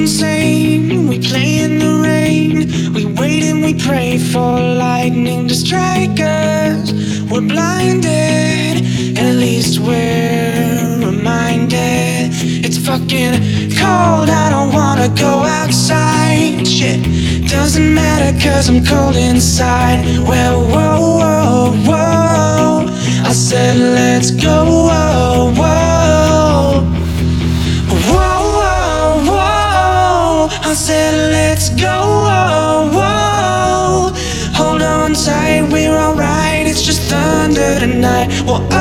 insane. We play in the rain. We wait and we pray for lightning to strike us. We're blinded, at least we're reminded. It's fucking cold, I don't wanna go outside. Shit, doesn't matter cause I'm cold inside. Well, whoa, whoa, whoa, I said let's go, whoa, whoa. Whoa, whoa, whoa, I said let's go, whoa, whoa. Hold on tight, we're alright, it's just thunder tonight. Well,